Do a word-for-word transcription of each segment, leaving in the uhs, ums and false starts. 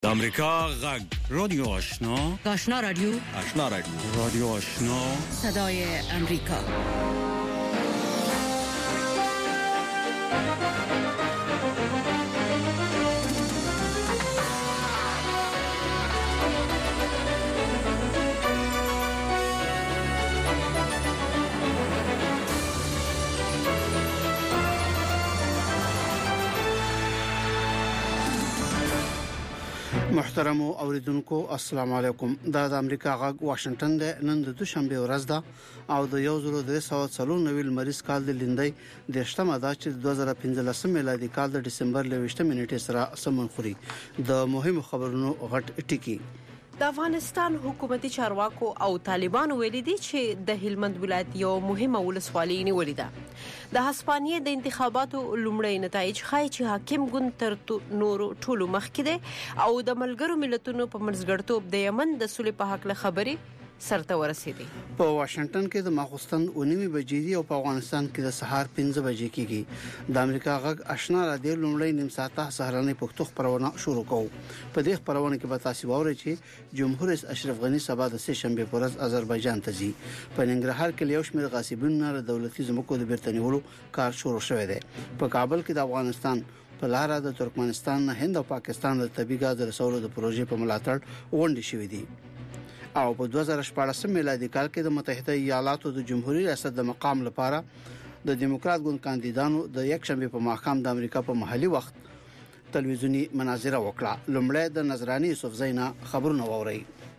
د امریکا غږ رادیو آشنا آشنا رادیو آشنا رادیو رادیو آشنا صدای امریکا. محترم اوریدونکو السلام علیکم. دا د امریکا غږ واشنگټن د نن د دوشنبه ورځ ده او د یو زرو درې سوه څلور نوي مریض کال د لیندۍ د شتمه دا چې دوه زره پنځلس میلادي کال د ډسمبر لويشته منټه سره سمون خوري. د مهمو خبرونو غټ ټکی. د افغانستان حکومتي چارواکو او طالبانو ویلي دي چې د هلمند ولایت یو مهمه ولسوالۍ نیولې ده. د هسپانیې د انتخاباتو لومړی نتایج ښایي چې حاکم ګوند تر نورو ټولو مخکې دی او د ملګرو ملتونو په منځګړیتوب د یمن د سولې په حق له خبرې سرته ورسېدي. په واشنگټن کې د ماخوستن اونیمه بجې دي او په افغانستان کې د سهار پنځه بجې کېږي. د امریکا غږ آشنا رادیو لومړی نیم ساعته سهارنۍ پښتو خبرونه شروع کوو. په دې خبرونه کې به تاسو واورئ چې جمهور رئیس اشرف غنی سبا د سه شنبه پر ورځ آذربایجان ته ځي. په ننګرهار کې یو شمېر غاصبینو د دولتي ځمکو د بیرته کار شروع شوی دی. په کابل کې د افغانستان په لار د ترکمنستان، هند او پاکستان د طبي غاز رسولو د پروژې په ملاتړ غونډې شوې دي. او په دوه زره شپږ میلادي کال کې د متحده ایالاتو د جمهوریت ریاست د مقام لپاره د دیموکرات ګوند کاندیدانو د یک شنبه په ماښام د امریکا په محلي وخت تلویزیونی مناظره وکړه. لومړی د نظرانی یوسف زینا خبرونه ووري.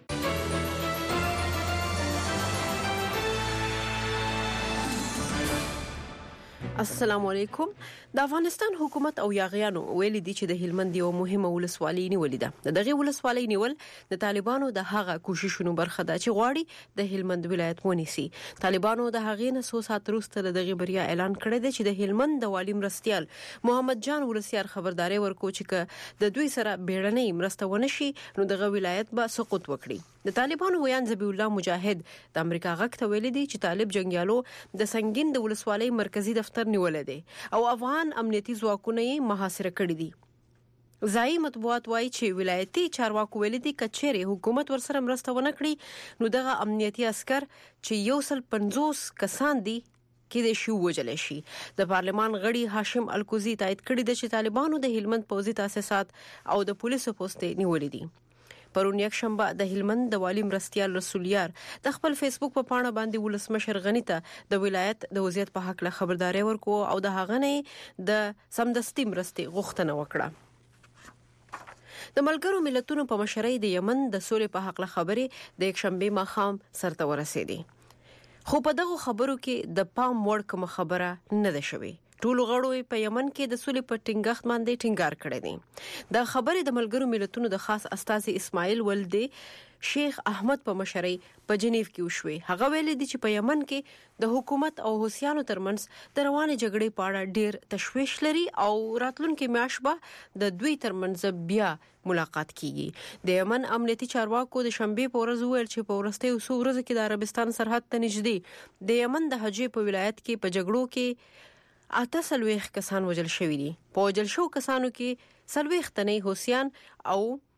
السلام علیکم. د افغانستان حکومت او یاغیانو ویلي دي چې د هلمند یو مهمه ولسوالۍ نیولې ده. د دغه ولسوالۍ نیول د طالبانو د هغه کوششونو برخه ده چې غواړي د هلمند ولایت ونیسي. طالبانو د هغې نه څو ساعت وروسته د دغه بریا اعلان کړی دی چې د هلمند د والی مرستيال محمد جان ولسیار خبرداري ورکو چې د دوی سره بیړنۍ مرسته ونشي نو دغه ولایت به سقوط وکړي. د طالبانو ویان ذبیح الله مجاهد د امریکا غږ ته ویلي دي چې طالب جنگیالو د سنگین د ولسوالۍ مرکزی دفتر نیولې دي او افغان امنیتي ځواکونه یې محاصره کړي دي. ځایي مطبوعات وایي چې ولایتي چارواکو ویلي دي کچېرې حکومت ورسره مرسته ونه کړي نو دغه امنیتي عسكر چې یو سل پنځوس کسان دي کې د شو وجل شي. د پارلمان غړي هاشم الکوزي تایید کړی دی چې طالبانو د هلمند پوځي تاسیسات او د پولیسو پوسټې نیولې دي. پرون یک شنبه د هلمند د والی مرستيال رسولیار د خپل فیسبوک په پاڼه باندې ولسمشر غنی ته د ولایت د وضعیت په حق له خبرداري ورکو او د هغه نه د سمدستي مرستې غوښتنه وکړه. د ملګرو ملتونو په مشرۍ د یمن د سولې په حق له خبرې د یک شنبه ماښام سرته ورسېدي. خو په دغه خبرو کې د پام وړ کوم خبره نه ده شوې. ټول غړو په یمن کې د سولې په ټینګښت باندې ټینګار کړی دی. د خبرې د ملګرو ملتونو د خاص استازي اسماعیل ولدی شیخ احمد په مشرۍ په جنیو کې وشوي. هغه ویل دي چې په یمن کې د حکومت او حوثیانو ترمنځ د روانې جګړې په اړه ډیر تشویش لري او راتلونکي میاشت به د دوی ترمنځ بیا ملاقات کیږي. د یمن امنیتي چارواکو د شنبه په ورځ ویل چې په ورستۍ وسو ورځ کې د عربستان سرحد ته نږدې د یمن د حجې په ولایت کې په جګړو کې اته سلويخ کسان وجل شوی دي. په وجل شو کسانو کې سلويخ تنې حوثیان او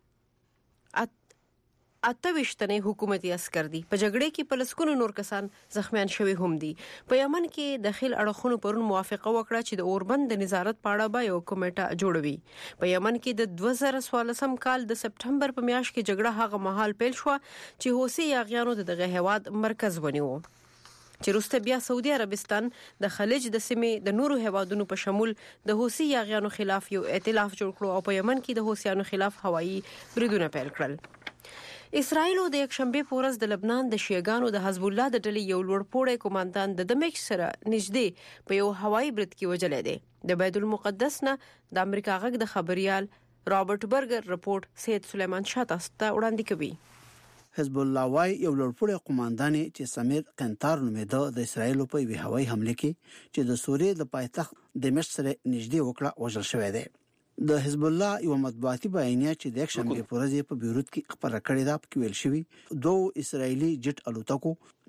اته وشتنې حکومتي عسكر دي. په جګړې کې پلسکونو نور کسان زخمیان شوی هم دي. په یمن کې د خل اړخونو پرون موافقه وکړه چې د اوربند د نظارت پاړه به یو کمیټه جوړوي. په یمن کې د دوه زره څوارلسم کال د سپټمبر په میاشت کې جګړه هغه مهال پیل شو چې حوثي یاغیانو دغه هواد مرکز ونیو چې روسته بیا سعودي عربستان د خلیج د سیمې د نورو هوادونو په شمول د حوثي یاغیانو خلاف یو ائتلاف جوړ کړو او په یمن کې د حوثیانو خلاف هوایي بریدونه پیل کړل. اسرائیل د یک شنبه په ورځ د لبنان د شیعاګانو د حزب الله د ډلې یو لوړپوړی کمانډان د دمشق سره نږدې په یو هوایي برید کې وجلې دی. د بیت المقدس نه د امریکا غږ د خبريال رابرټ برګر رپورټ سید سلیمان شاه تاسو ته وړاندې کوي. حزب الله وايي یو لوړپوړی قوماندان چې سمیر قنطار نومېده د اسرایل په وی هوایي حمله کې چې د سوریې د پایتخت دمشق سره نږدې وکړه وژل شوی دی. د حزب الله یو مطبوعاتي بیانیه چې د یک شنبه په ورځ په بیروت کې خبره کړې ده په ویل شوی دوه اسرایلی جټ الوتکو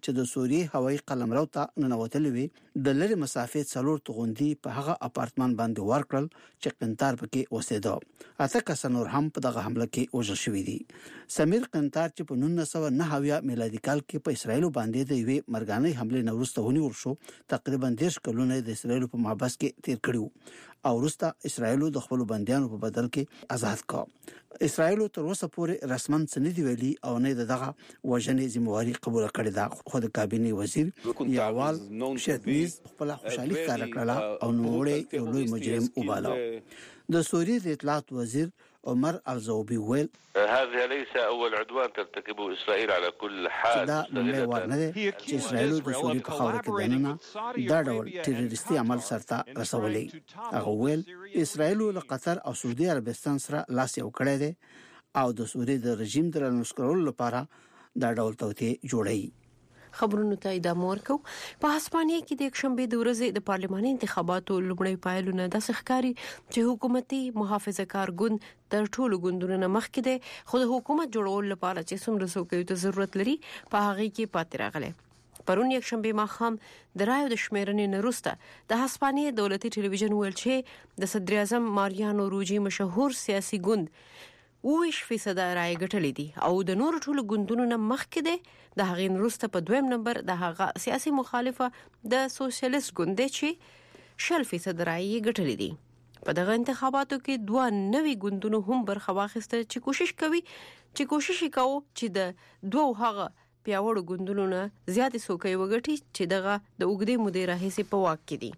چې د سوریې هوایي قلمرو ته ننوتل وی د لری مسافې څلور توغندي په هغه اپارتمان باندې ورکړل چې قنطار پکې اوسېده. اته کسانور هم په دغه حمله کې وژل شوی دي. سمیر قنطار چې په نولس سوه نهه میلادي کال کې په اسرایل باندې د یوې مرګانې حمله نورسته ونیول شو. تقریبا دیرش کلونه د اسرایل په محبس کې تیر کړیو او وروسته اسرایل د خپل بندیانو په بدل کې آزاد کړ. اسرایل تر اوسه پورې رسماً سندي ویلي او نه دغه وژنې ذمہواری قبول کړې ده. خو د کابینه وزیر یاوال شتنیز خپل خوشحالي ښکاره کړه او نوړې یو لوی مجرم وباله. د سوریې د اطلاعات وزیر عمر الزوبي ویل هذا ليس اول عدوان ترتكبه اسرائيل على كل حال. دا لومړی وار نه دی چې اسرائیل د سوریې په خاوره کې دننه دا ډول ټیرریستي عمل سرته رسولي. هغه ویل اسرائیل له قطر او سعودي عربستان سره لاس یو کړی دی او د سوریې د رژیم د رانسکرولو لپاره دا ډول توطئه جوړوي. خبرونو ته ادامه ورکو. په هسپانیا کې د یکشنبه د ورځې د پارلماني انتخاباتو لومړی پایلونه د ښکاری چې حکومتي محافظه کار ګوند تر ټولو ګوندونو نه مخکې دی، خو د حکومت جوړول لپاره چې څومره څوکیو ته ضرورت لري په هغه کې پاتې راغلی. پرون یکشنبه ماښام د رایو د شمیرنې نه وروسته د هسپانیا دولتي ټلویزیون ویل چې د صدر اعظم ماریانو روجي مشهور سیاسي ګوند اوویش فیصد رای ګټلې دي او د نور ټولو ګوندونو نه مخکې دی. د هغې وروسته په دویم نمبر د هغه سیاسي مخالفه د سوشلیست ګوند چې شل فیصد رای ګټلې دي. په دغه انتخاباتو کې دوه نوي ګوندونو هم برخه واخیسته چې کوشش کوي چې کوشش وکاو چې د دوه هغه پیاوړو ګوندونو نه زیاتې څوکۍ وګټي چې دغه د اوږدې مودې راهیسې په واک کې دي.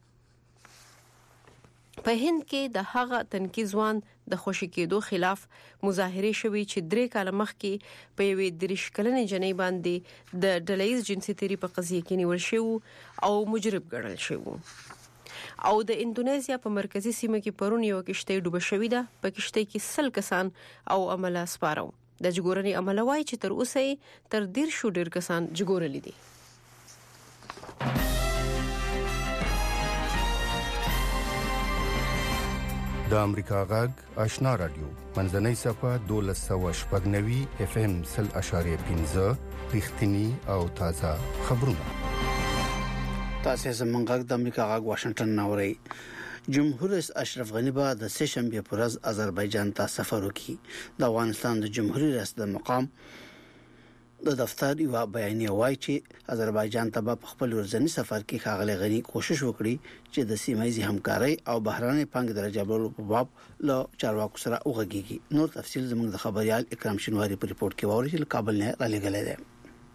په هند کې د هغه تنکي ځوان د خوشی کېدو خلاف مظاهره شوې چې درې کاله مخکې په یوې دریش کلنې جنۍ باندې د ډلهییز جنسي تیری په قضیه کې نیول شو او مجرم ګڼل شو. او د اندونیزیا په مرکزی سیمه کې پرون یو کشته ډوبه شوې ده. په کشته کې سل کسان او عمله سپارو. د جګورنې عمله وای چې تر اوسه تر ډیر شو ډیر کسان جګورلې دي. د امریکا غږ آشنا رادیو منځنۍ صفه دولس سوه شپږ نوي اف ام سل اشاریه پنځه رښتینی او تازه خبرونه. تاسو زمونږ غږ د امریکا غږ واشنگټن ناوړي. جمهور رئیس اشرف غنی به د سه شنبه پر ورځ آذربایجان ته سفر وکړي. د افغانستان د جمهوریت رئیس د مقام د دفتر یو بیانیه وایي چې آذربایجان ته په خپل ورځنی سفر کې ښاغلي غنی کوشش وکړي چې د سیمایي همکاري او بهراني پانګ درجه بللو په باب له چارواکو سره وغږیږي. نور تفصيل زموږ د خبريال اکرام شینواری په ریپورت کې ووري چې کابل نه را لګلې ده.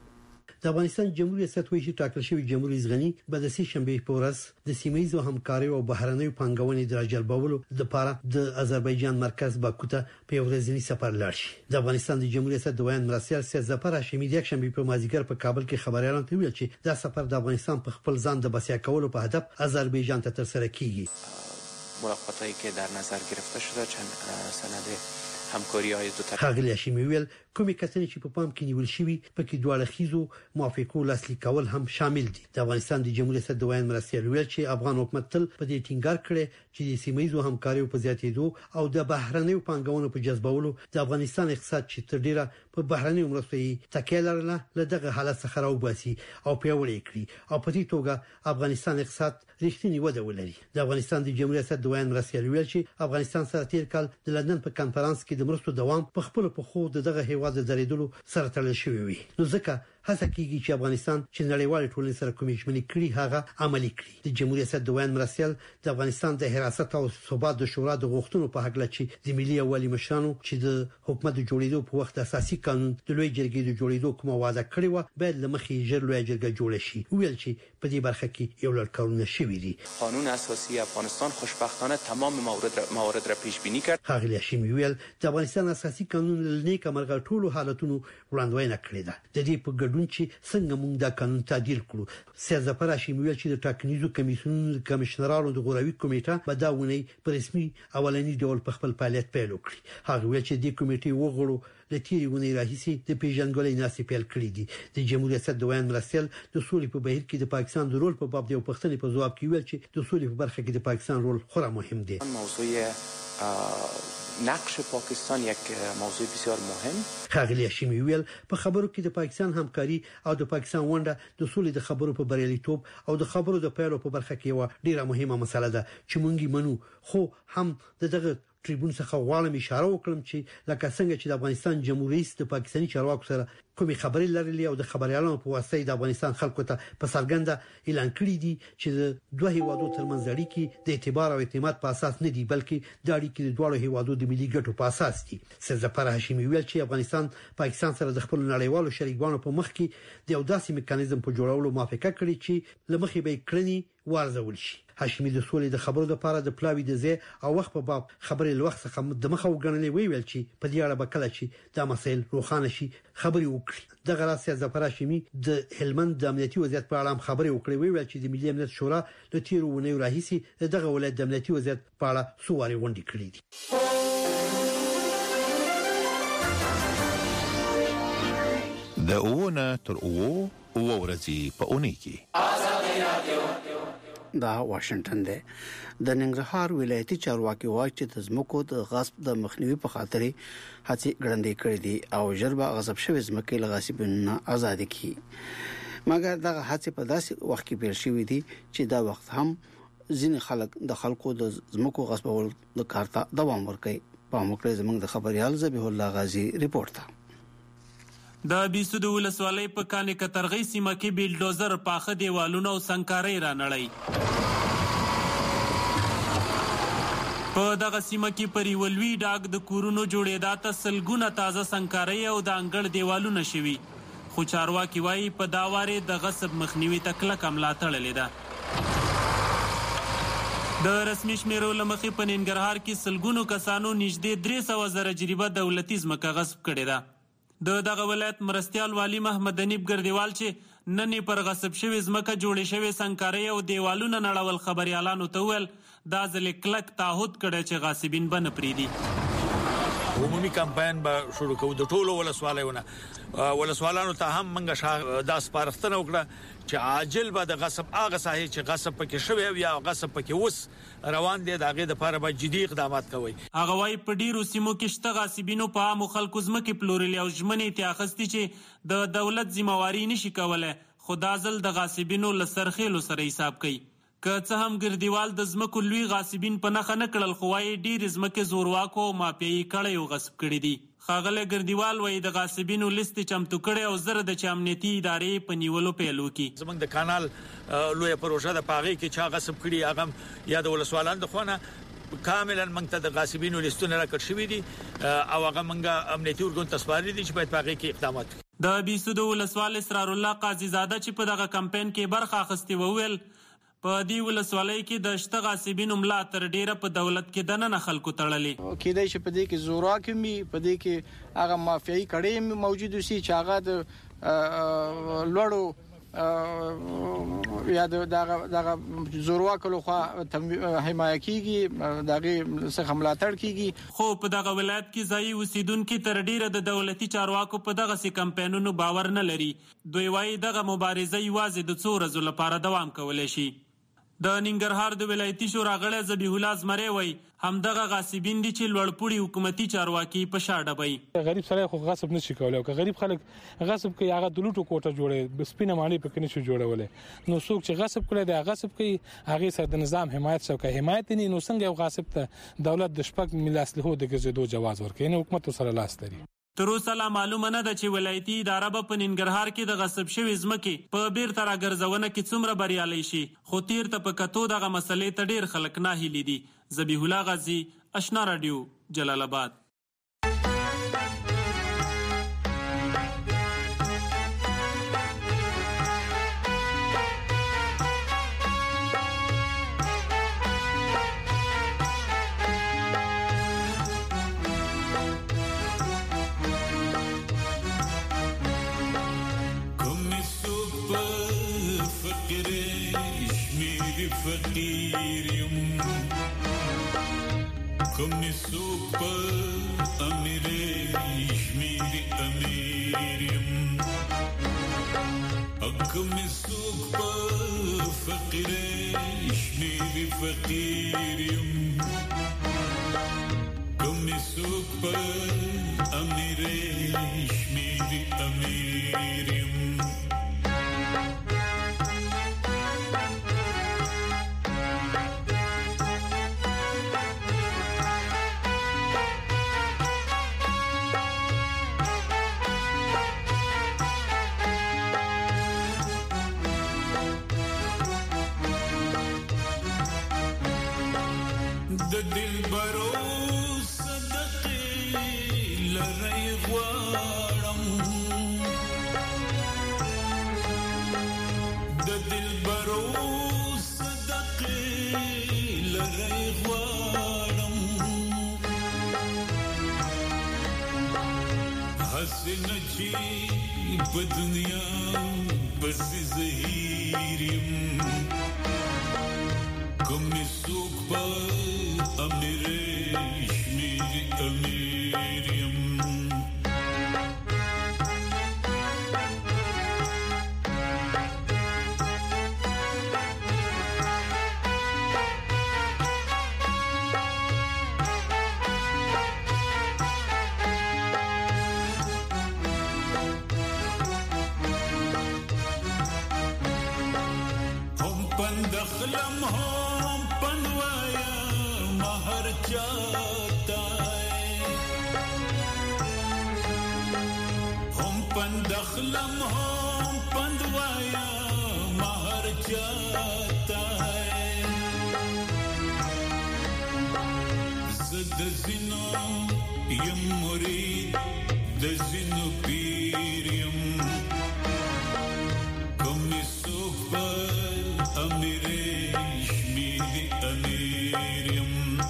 د افغانستان جمهوریت ریاست وایي چې ټاکل شوی جمهوریت رئیس غنی به د سه شنبه په ورځ د سیمایي همکاري او بهراني پانګونې درجه بللو لپاره د آذربایجان مرکز باکو ته په ورځنی سفر لاړ شي. د افغانستان د جمهوریت ریاست دویم مرستیال سید ظفر هاشمي د یک شنبه په مازیګر په کابل کې خبريالانو ته ویل چې دا سفر د افغانستان په خپل ځان د بسیا کولو په هدف آذربایجان ته ترسره کیږي. ملاقاتایی که در نظر گرفته شده چند سند همکاری‌های دو طرف. ښاغلي هاشمي ویل کومې کتنې چې په پام کې نیول شوی پکې دواړه خيزو موافقو لاسلیک کول هم شامل دي. د افغانستان د جمهوریت ریاست دویم مرستیال ویل چې افغان حکومت تل په دې ټینګار کړی چې د سیمایي همکاریو په زیاتېدو او د بهرنیو پانګونو په جذبولو د افغانستان اقتصاد چې تر ډیره په بهرنیو مرستو تکیه لرله له دغه حالت څخه راوباسي او پیاوړی کړي او په دې توګه افغانستان اقتصاد رښتینی وده ولري. د افغانستان د جمهوریت ریاست دویم مرستیال ویل چې افغانستان سره تیر کال د لندن په کانفرنس کې د مرستو دوام په خپل په خو دغه هیواد د درېدلو سره تړل شوی وي. نو ځکه هڅه کیږي چې افغانستان چې نړیوال ټولنې سره کومې ژمنې کړي هغه عملي کړي. د جمهوریت ریاست دویم مرستیال د افغانستان د حراست او ثبات د شورا د غوښتنو په حق لچې د ملي اولی مشرانو چې د حکومت جوړېدو په وخت اساسي قانون د لوی جرګې د جوړېدو کومه وعده کړې و باید لمخې ژر لوی جرګه جوړ شي. ویل چې په دې برخه کې یو لړ کارونه شوي دي. قانون اساسی افغانستان خوشبختانه تمام موارد را موارد را پیش بینی کرد. ښاغلي هاشمي ویل د افغانستان اساسي قانون لنیک امرغه ټولو حالتونو وړاندوینه کړې ده. د دې په ګډون چې څنګه موږ دا قانون تعدیل کړو. سید ظفر هاشمي ویل چې د ټاکنیزو کمیسیونونو کمشنرانو د غوراوي کمیټه به دا ونی په رسمي اولنی ډول په خپل فعالیت پیل وکړي. هغه ویل چې د کمیټې وغړو د تیری ونی راهیسي د پیژنګلې ناسې پیل کړې دي. د جمهوریت ریاست دویم مرستیال د سولې په بهیر کې د پاکستان د رول په باب د پښتنې په ځواب کې ویل چې د سولې په برخه کې د پاکستان رول خورا مهم دی. موضوع نقش پاکستان یک موضوع بسیار مهم. ښاغلي هاشمي ویل په خبرو کې د پاکستان همکاري او د پاکستان ونډه د سولې د خبرو په بریالیتوب او د خبرو د پیلو په برخه کې یو ډیره مهمه مسله ده چې مونږ منو، خو هم دغه ټریبون څخه غواړم اشاره وکړم چې لکه څنګه چې د افغانستان جمهوریت رئیس د پاکستاني چارواکو سره کومې خبرې لرلې او د خبريالانو په واسطه د افغانستان خلکو ته په څرګنده اعلان کړی دي چې د دوه هیوادو ترمنځ اړیکې د اعتبار او اعتماد په اساس نه دي، بلکې د اړیکې د دوه هیوادو د ملي ګټو په اساس دي. سرزفر هاشمي ویل چې افغانستان پاکستان سره د خپل نړیوالو شریکانو په مخ کې د یو داسې میکانیزم په جوړولو موافقه کړې چې لمخې به کړنی وارزول شي. هاشمي د سولې د خبرو لپاره د پلاوی د زی او وخت په باب خبرې لوخ څخه د مخه وګڼلې وی ویل چې په دې اړه به کله چې دا مسایل روښانه شي خبرې وکړي. د غراسي ظفر هاشمي د هلمند د امنیتي وضعیت په اړه خبرې وکړې وی ویل چې د ملي امنیت شورا د تیر ونې راهیسي دغه ولایت د امنیتي وضعیت په اړه سواري غونډې کړې دي. د اوونه تر اوو او ورځې په اونۍ کې آزادي رادیو دا واشنگټن دی. د ننګرهار ولایتي چارواکي وایي چې د ځمکو د غصب د مخنیوي په خاطر هڅې ګړندې کړې دي او ژربه غصب شوی ځمکې له غاصبینو آزاد کړي، مګر دغه هڅې په داسې وخت کې پیل شوې دي چې دا وخت هم ځینې خلک د خلکو د ځمکو غصبول د کارته دوام ورکوي. په موکړه زمنګ د خبريال ذبیح الله غازی ریپورت ته. د بیسود ولسوالۍ په کانې کترغۍ سیمه کې بیلډوزر پاخه دیوالونه او سنکارۍ رانړی. په دغه سیمه کې پر ولوي ډاګ د کورونو جوړېدا ته سلګونه تازه سنکارۍ او د انګړ دیوالونه شوي، خو چارواکي وایي په دا واره د غصب مخنیوي ته کلکه ملا تړلې ده. د رسمي شمیرو له مخې په ننګرهار کې سلګونو کسانو نږدې درې سوه زره جریبه دولتي ځمکه غصب کړې ده. د دغه ولایت مرستیال والی محمد انیب ګردیوال چې نن پر غصب شوی ځمکه جوړې شوی سنکارۍ او دیوالونه نړول خبريالانو ته ویل دا ځل کلک تعهد کړی چې غاصبین به نه پریږدي. عمومي کمپاین به شروع کوو د ټولو ولسوالیونو ولسوالانو ته هم منګه د سپارښتنه وکړه چې عاجل به د غصب هغه ساحې چې غصب پکې شوی یا غصب پکې وس روان دي دغه د لپاره به جدي اقدامات کوي. هغه وايي په ډیرو سیمو کې شته غاصبینو په عامو خلکو ځمکې پلورلې او ژمنې ته اخستې چې د دولت ذمہواری نشي کولای، خو دا ځل د غاصبینو له سرخېلو سره حساب کوي. که څه هم ګردیوال د ځمکو لوی غاصبین په نخښه نه کړل، خو وايي ډېرې ځمکې زورواکو او مافیایي کړۍ او غصب کړي دي. ښاغلی ګردیوال وايي د غاصبینو لیست چمتو کړی او زر د چې امنیتي ادارې په نیولو پیل وکړي. زموږ د کانال لویه پروژه د پاغې کې چا غصب کړي هغه یا د ولسوالانو د خونه کاملا موږ ته د غاصبینو لیستونه راکړ شوي دي او هغه موږ امنیتي ارګون ته سپارلي دي چې باید پاغې کې اقدامات وکړي. د بیسودو ولسوال اسرار الله قاضي زاده چې په دغه کمپاین کې برخه اخیستې وویل په دې ولسوالۍ کې د شته غاصبینو ملا تر ډیره په دولت کې دننه خلکو تړلې. کېدای شي په دې کې زوراک مي په دې کې هغه مافیایي کړۍ موجود وي چې هغه د لوړو یا دغه دغه زورواک له خوا حمایه کیږي دغه څخه ملاتړ کیږي. خو په دغه ولایت کې ځای اوسیدونکو تر ډیره د دولتي چارواکو په دغه سي کمپاینونو باور نه لري. دوی وايي دغه مبارزه یوازې د څو ورځې لپاره دوام کولای شي. د ننګرهار د ولایتي شورا غړی ذبیح الله زمری وایي همدغه غاصبین دي چې لوړپوړي حکومتي چارواکي په شا ډبوي. غریب سړی خو غصب نشي کولای او که غریب خلک غصب کوي هغه د لوټو کوټه جوړي سپینه ماڼۍ پکې نشي جوړولای. نو څوک چې غصب کړي دی غصب کوي هغه سره د نظام حمایت شو کوي حمایت نه نو څنګه یو غاصب ته دولت د شپږ ملي اسلحو د ګرځېدو جواز ورکړي نه حکومت سره لاس لري. تر اوسه لا معلومه نه ده چې ولایتي اداره به په ننګرهار کې د غصب شوي ځمکې په بیرته راګرځونه کې څومره بریالۍ شي، خو تیر ته په کتو دغه مسلې ته ډیر خلک ناهیلي دي. ذبیح الله غازی، اشنا رادیو، جلال آباد. Come super amire ishmiri amirim Come super fakire ishmiri fakirim می سوک پر امیره شمیری امیریم د دل برو صدقې لری غواړم د دل برو صدقې لری غواړم حسن چی په دنیا بس زهیریم کوم سوق په امیره شمیری امیریم هم پندخلم هم پنوایا مہر چاہتا ہے ہم پندخلم ہم پندوایا مہر چاہتا ہے زد زنو یم مرید د زنو پیریم کمی سوک پر امیره شمیری امیریم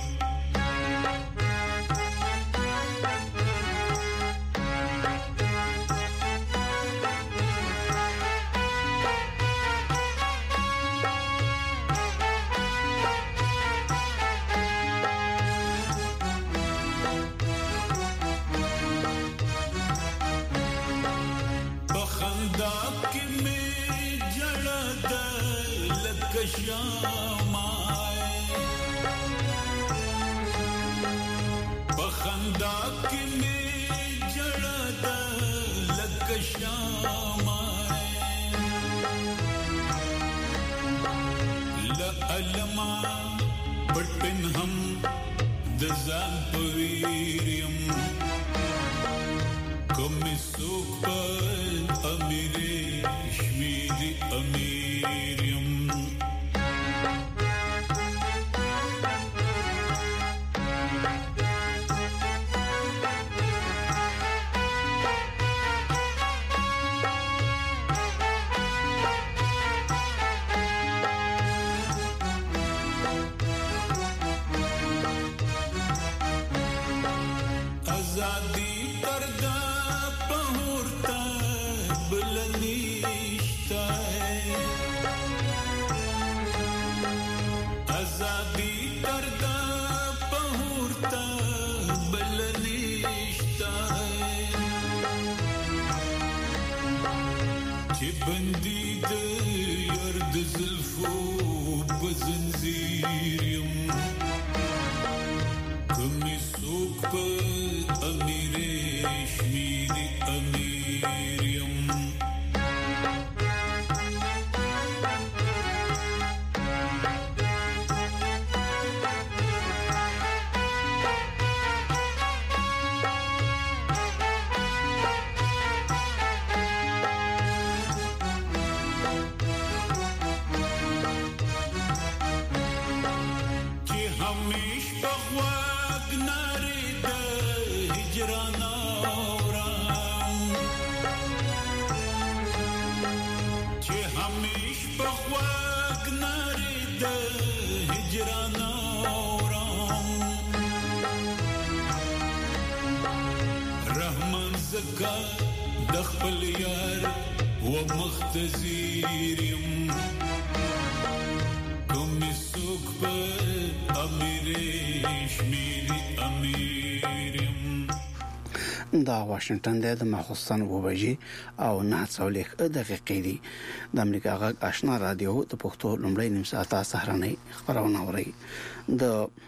بخندا کی میں جڑا دل کشام آئے بخندا کی میں جڑا دل کشام آئے لعلما بٹن ہم دزان پویریم کمی سوک پر امیره شمیری امیریم آزادی کردا پہورتا بلنیشتا ہے آزادی کردا پہورتا بلنیشتا ہے چی بندی د یرد زلفو بزنزیریم کمی سوک پر امیره شمیری امیریم چی همیش بخواگ ناری ده هجران آورم چی همیش بخواگ ناری ده هجران آورم رحمان زکا دخپل یار و مختزیریم کمی سوک پر امیره شمیری امیریم دا واشنگټن د مخصوصن وبجي او نه څولېخ دقیقې دي د امریکا غږ آشنا رادیو د پښتو لومړی نیم ساعته سهارنۍ خبرونه اوري د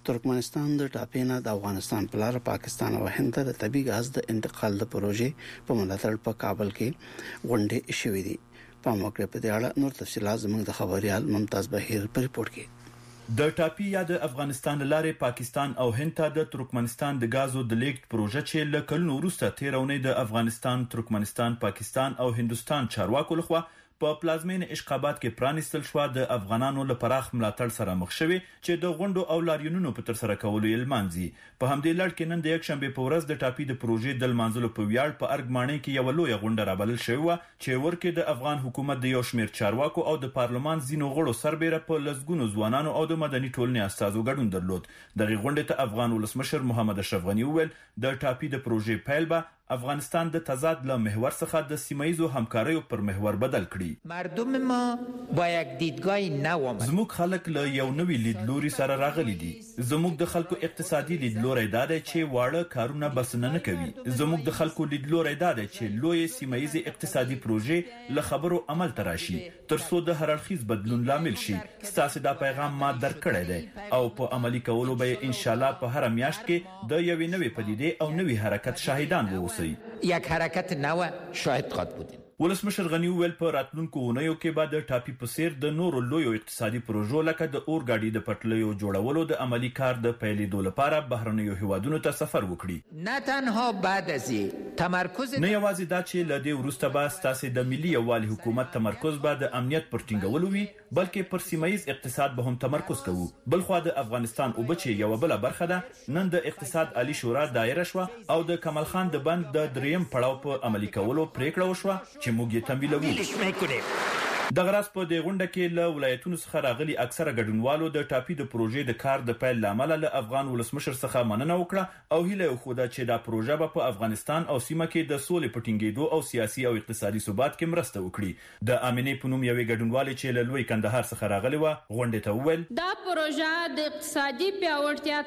ترکمنستان د ټاپینا د افغانستان په لار پاکستان او هند ته د طبي غاز د انتقال د پروژې په ملاتړ په کابل کې غونډې شوې دي. په موقع په دې اړه نور تفصيلات زموږ د خبريال ممتاز بهیر په ریپورت کې. د ټاپي یا د افغانستان لارې پاکستان او هند ته د ترکمنستان د غازو د لیکټ پروژه چې له کلونو وروسته تیرونې د افغانستان، ترکمنستان، پاکستان او هندستان چارواکو لخوا په پلازمین اشقابات کې پرانیستل شو د افغانانو لپاره ملاتړ سره مخ شوي چې د غونډو او لاریونونو په تر سره کولو یې لمانځي. په همدې لړ کې نن د یک شنبه په ورځ د ټاپي د پروژې د لمانځلو په ویاړ په ارګمانې کې یو لوی غونډه رابلل شوې و چې ورکه د افغان حکومت د یو شمېر چارواکو او د پارلمان ځینو غړو سربېره په لسګونو ځوانانو او د مدني ټولنې استازو ګډون درلود. دغه غونډه ته افغان ولسمشر محمد اشرف غنی وویل د ټاپي د پروژې پیل به افغانستان د تضاد له محور څخه د سیمایي همکاریو پر محور بدل کړي. مردم ما با یک دیدگاه نو آمد. زموږ خلک له یو نوې لیدلوري سره راغلي دي. زموږ د خلکو اقتصادي لیدلوري دا دی چې واړه کارونه بسنه نه کوي. زموږ د خلکو لیدلوري دا دی چې لوی سیمایي اقتصادي پروژې له خبرو عمل تراشي ترڅو د هررخیز بدلون لامل شي. ستاسو دا پیغام ما درکړی دی او په عملی کولو به ان شاء الله په هر میاشت کې د یوې نوې پدیدې او نوې حرکت شاهدان وو. یک حرکت نو شاهد خواهد بودیم. ولسمشر غنی ویل په راتلونکو اونیو کې بعد د ټاپي په سیر د نورو لویو اقتصادي پروژو لکه د اورګاډي د پټلیو جوړولو د عملی کار د پیلېدو لپاره بهرنیو هیوادونو ته سفر وکړي. نه تنها بعد از تمرکز نه یوازې دا چې له دې وروسته به ستاسو د ملي یووالي حکومت تمرکز به د امنیت پر ټینګولو وي بلکې پر سیمایي اقتصاد به هم تمرکز کوو. بلخو د افغانستان او بچي یو بل برخه ده نن د اقتصاد عالی شورا دایره شو او د کمال خان د بند د دریم پړاو په عملی کولو پریکړه وشوه چې موږ یې تمویلوو. د غراس په دې غونډه کې له ولایتونو څخه راغلي اکثره ګډونوالو د ټاپي د پروژې د کار د پیل لامل له افغان ولسمشر څخه مننه وکړه او هیله وکړه چې دا پروژه به په افغانستان او سیمه کې د سولې پټینګېدو او سیاسي او اقتصادي ثبات کې مرسته وکړي. د امینې په نوم یوې ګډونوالې چې له لوی کندهار څخه راغلي و غونډه ته وویل دا پروژه د اقتصادي پیاوړتیا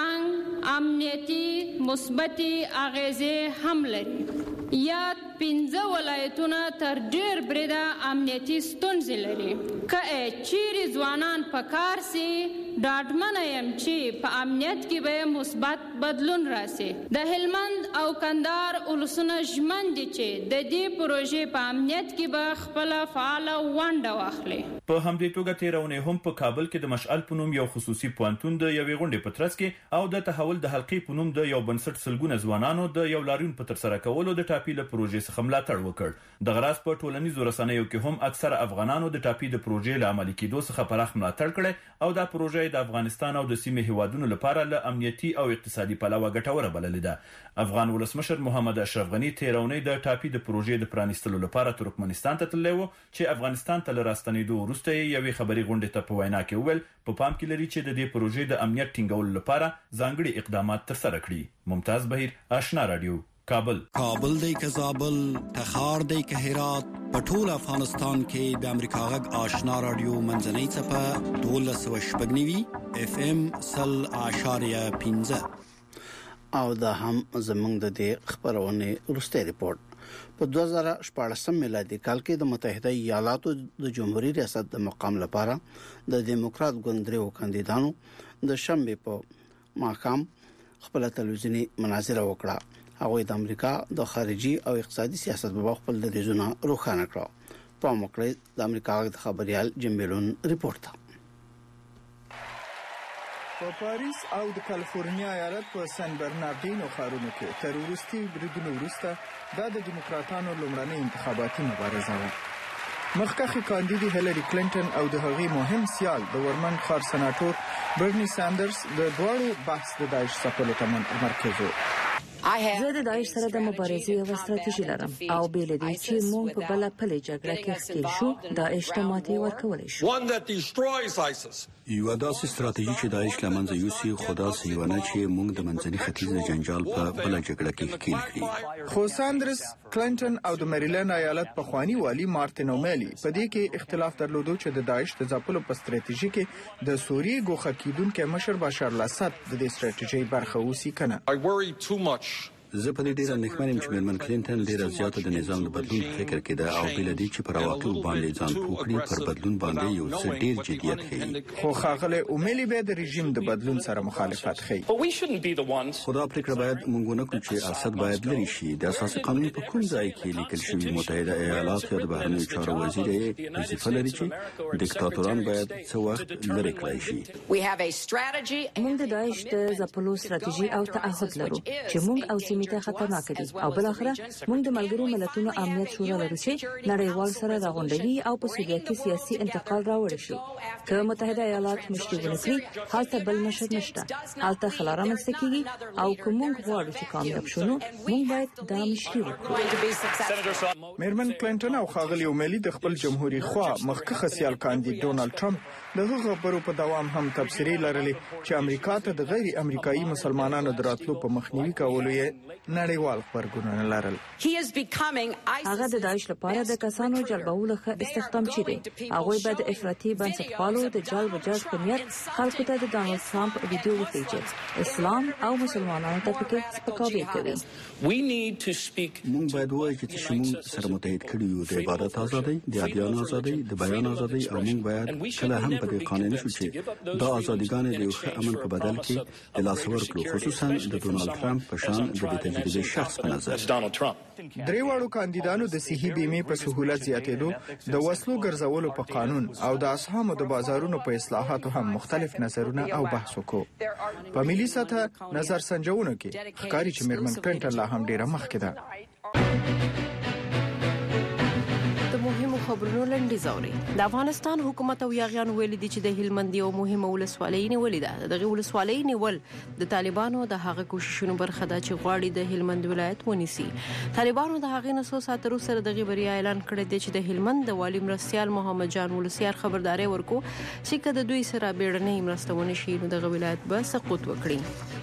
ترڅنګ امنیتي مثبتي اغیزې هم لري. یا پنځه ولایتونه تر ډېر بریده امنیتي ستونزې لري. که چیرې ځوانان په کار سي ډاډمنه یم چې په امنیت کې به مثبت بدلون راسي. د هلمند او کندهار ولسونه ژمن دي چې د دې پروژې په امنیت کې به خپل فعال ونډه واخلي. په همدې توګه تیرونه هم په کابل کې د مشعل په نوم یو خصوصي پوهنتون د یوې غونډې په ترڅ کې او د تحول د حلقې په نوم د یو بنسټ سلګونه ځوانانو د یو لاریون په تر سره کولو د ټاپي له پروژې څخه ملاتړ وکړ. د غراس په ټولنیزو رسنیو کې هم اکثره افغانانو د ټاپي د پروژې له عملي کېدو څخه پراخ ملاتړ کړي او دا پروژه د افغانستان او د سیمې هیوادونو لپاره له امنیتي او اقتصادي پلوه ګټوره بللې ده. افغان ولسمشر محمد اشرف غنی تیرونه د ټاپي د پروژې د پرانیستلو لپاره ترکمنستان ته تللی و چې افغانستان ته راستنېدو وروسته یوې خبري غونډې ته په وینا کې وویل په پام کې لري چې د دې پروژې د امنیت ټینګولو لپاره ځانګړي اقدامات ترسره کړي. ممتاز بهیر، آشنا رادیو، کابل. کابل دی که زابل، تخار دی که هرات، په ټول افغانستان کې د امریکا غږ آشنا رادیو منځنۍ څپه دولس سوه شپږ نوي اف ام سل اعشاریه پنځه او دا هم زمونږ د دې خبرونه ورسته ریپورت. په دوه زره شپاړسم میلادي کال کې د متحده ایالاتو د جمهوریت ریاست د مقام لپاره د دیموکرات ګوند درو کاندیدانو د شنبه په ماقام خپل تلویزیونی مناظره وکړه. هغه د امریکا د خارجي او اقتصادي سیاست په خپل دریزونه روښانه کړ. په موقع د امریکا د خبريال جمبلون ریپورت. په پاریس او د کالیفورنیا ایالت په سان برناردینو ښارونو کې تروریستي بریدونو وروسته د دیموکراتانو لومړنۍ انتخاباتي مبارزه وه. مخکښه کاندید هیلری کلینټن او د هغې مهم سیال د ورمن ښار سناتور برني ساندرز د دواړو بحث د داعش ځپلو ته مرکز و. زه د داعش سره د مبارزې یو ستراتیژي لرم او بیل دي چې موږ په بل پلي جګړه کې ښکیل شو داعش ته ماتې ورکولای شو. یو داسې ستراتیژي چې داعش لمنځه یوسي خدا سیونه چې موږ د منځني ختیځ د جنجال په بل جګړه کې ښکیل کړي. خو ساندرز، کلینټن او د میریلند ایالت په خواني والی مارټین اومیلی په دې کې اختلاف درلودو چې د داعش د ځپلو په ستراتیژي کې د سوریې ګوښه کیدونکو مشر بشار الاسد د دې ستراتیژي برخه اوسي کنه. زه په دې ډیر اندېښمن یم چې مېرمن کلینټن ډیر زیات د نظام د بدلون فکر کې ده او بل دې چې پر واقع باندې ځان پوکړي پر بدلون باندې یو څه ډیر جديت ښيي. خو ښاغلی اوملی به د رژیم د بدلون سره مخالفت ښيي. خدا پریکړه باید مونږ نه کړو چې اسد باید لري شي. د اساسي قانون په کوم ځای کې لیکل شوی متحده ایالات د بهرنیو چارو وزیر یې وظیفه لري چې دیکتاتوران باید څه وخت لري کړای شي. موږ د داعش د ځپلو ستراتیژي او تعهد لرو چې موږ او سیمې ته خطرناک دي او بل اخره موږ د ملګرو ملتونو امنیت شورا لرو چې نړیوال سره راغونډوي او په سوریه کې سیاسي انتقال راوړي شي. که متحده ایالات مشتي ونکړي حالت بل مشر نشته، حالت خلاره منځته کیږي او که موږ غواړو چې کامیاب شو نو موږ باید دا مشتي وکړو. مېرمن کلینټن او ښاغلی اوملی د خپل جمهوریت خوا مخکښ سیال کاندید ډونالد ټرمپ دغه خبرو په دوام هم تبصرې لرلې چې امریکا ته د غیر امریکایي مسلمانانو دراتلو په مخنیوي کولو یې نړیوال خبرګونونه لرل. هغه د داعش لپاره د کسانو جلبولو ښه استخدام چي دي. هغه به د افراطي بنسټپالو د جلب جذب په نیت خلکو ته د ډونالد ټرمپ ویډیو وښیي چې اسلام او مسلمانانو ته پکې سپکاوی کوي. مونږ باید وایو چې موږ سره متحد کړي یو د عبادت ازادي، د ادیان ازادي، د بیان ازادي او موږ باید کله هم په دې قانون شو چې دا ازاديګان د یو ښه امن په بدل کې د لاس ورکړو، خصوصا د ډونالد ټرمپ په شان د تجربه شخص په نظر. درې واړو کاندیدانو د صحي بیمې په سهولت زیاتېدو، د وسلو ګرځولو په قانون او د اسهامو د بازارونو په اصلاحاتو هم مختلف نظرونه او بحث وکړو. په ملي سطح نظر سنجونو کې ښکاري چې مېرمن کلینټن لا هم ډیره مخکې ده. مهمو خبرونو لنډیز اوري. د افغانستان حکومت او یاغیان ویلي دي چې د هلمند یو مهمه ولسوالۍ نیولې ده. دغه ولسوالۍ نیول د طالبانو د هغه کوششونو برخه ده چې غواړي د هلمند ولایت ونیسي. طالبانو د هغه نسو ساترو سره دغه بریا اعلان کړی دی چې د هلمند د والی مرستيال محمد جان ولسیار خبرداري ورکو چې کله دوی سره بیړنۍ مرسته ونشي نو دغه ولایت به سقوط وکړي.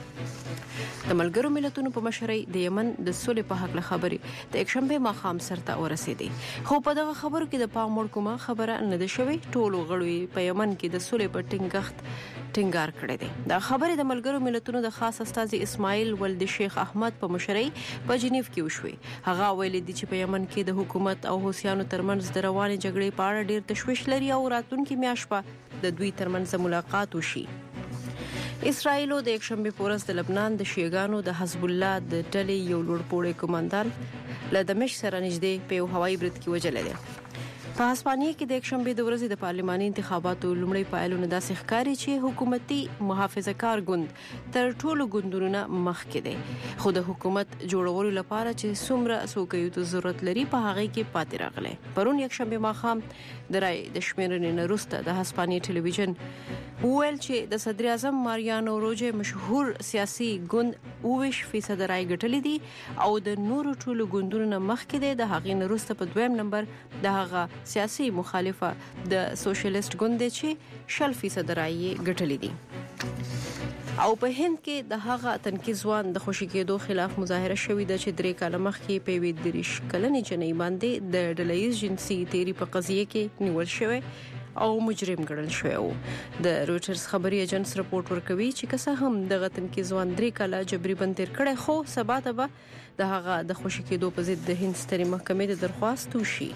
د ملګرو ملتونو په مشرۍ د یمن د سولې په حق له خبرې د یکشنبه ماښام سرته ورسېدي. خو په دغه خبرو کې د پام وړ کومه خبره نه ده شوې. ټولو غړو په یمن کې د سولې په ټینګښت ټینګار کړی دی. دا خبره د ملګرو ملتونو د خاص استازي اسماعیل ولد شیخ احمد په مشرۍ په جنیف کې وشوي. هغه ویلي دی چې په یمن کې د حکومت او حوثیانو ترمنځ د روانې جګړې په اړه ډېر تشویش لري او راتلونکي میاشت په د دوی ترمنځ ملاقات وشي. اسرائیل د یکشنبه پورس د لبنان د شیعاګانو د حزب الله د ډلې یو لوړپوړی کمانډر له دمشق سره نږدې په هوایي برید کې وژل شو. په هسپانیا کې د یکشنبه د ورځې د پارلماني انتخاباتو لومړی پایلونه داسې ښکاري چې حکومتي محافظه کار ګوند تر ټولو ګوندونو مخکې دی. خو د حکومت جوړولو لپاره چې څومره څوکیو ضرورت لري په هغه کې پاتې راغلی. پرون یکشنبه ماښام د رای د شمیرنې نه وروسته د هسپانیا ټلویزیون ویل چې د صدر اعظم ماریانو روجه مشهور سیاسي ګوند اوویش فیصد رای ګټلې دي او د نورو ټولو ګوندونو مخکې دی. د هغې نه وروسته په دویم نمبر د هغه سیاسي مخالفه د سوشلیست ګوند چې شل فیصد رای ګټلې دي. او په هند کې د هغه تنکي ځوان د خوشي کېدو خلاف مظاهره شوې ده چې درې کاله مخکې په وی دریش کلنې جنۍ باندې د ډلهییز جنسي تیری په قضیه کې نیول شوی او مجرم ګڼل شوی و. د رويټرز خبري ایجنس رپورت ورکوي چې کسه هم د غتنکي ځوان درې کاله جبري بند تیر کړي خو سبا ته به د هغه د خوشي کېدو په ضد د هند ستري محکمې د درخواست وشي.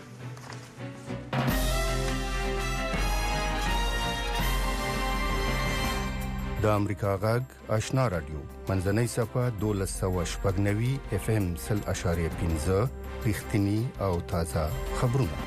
د امریکا غږ آشنا رادیو منځنۍ صفه دولس سوه شپږ نوي اف ام سل اشاریه پنځه رښتینی او تازه خبرونه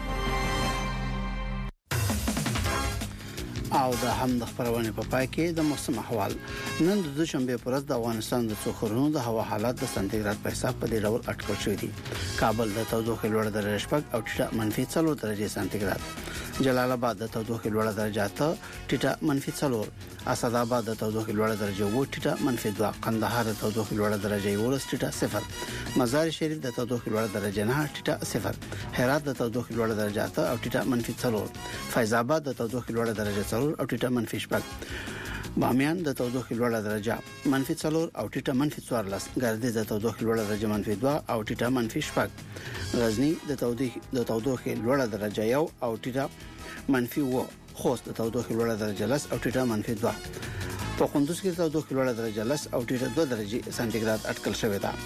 او د هم د خبرونه په پای کې د موسم احوال. نن د دوشنبه پر ورځ د افغانستان د څوخرونو د هوا حالات د سانتیګراد په حساب په ډول اټکل شوی دی. کابل د تودوخې لوړ درجه شپږ او ټیټه منفي څلور درجه سانتیګراد، جلال آباد د تودوخې لوړ درجه اته ټیټه منفي څلور، اسد آباد د تودوخې لوړ درجه و ټیټه منفي دوه، قندهار د تودوخې لوړ درجه یو ټیټه صفر، مزار شریف د تودوخې لوړ درجه نه ټیټه صفر، هرات د تودوخې لوړ درجه اته او ټیټه منفي څلور، فیض آباد د تودوخې لوړ درجه څلور او ټیټه منفي شپږ، بامیان د تودوخې لوړ درجه منفي څلور او ټیټه منفي څوارلس، ګردیز د تودوخې لوړ درجه منفي دوه او ټیټه منفي شپږ، غزنی د تودوخې د تودوخې لوړ درجه یو او ټیټه منفي و، خوست د تودوخې لوړ درجه لس او ټیټه منفي دوه، په قندوز کې تودوخه لوړه درجه لس او ټیټه دوه درجه سانتیګراد اټکل شوې ده.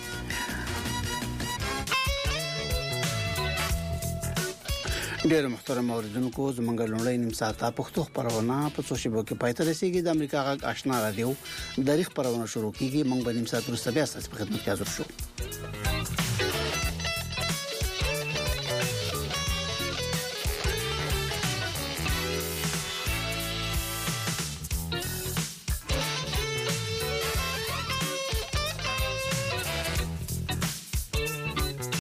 ډېر محترم اوریدونکو زمونږ لومړی نیم ساعته پښتو خبرونه په څو شیبو کې پاتې رسیدي. د امریکا غږ آشنا رادیو د تاریخ خبرونه شروع کیږي. موږ به نیم ساعت وروسته بیا ستاسو په خدمت کې حاضر شو.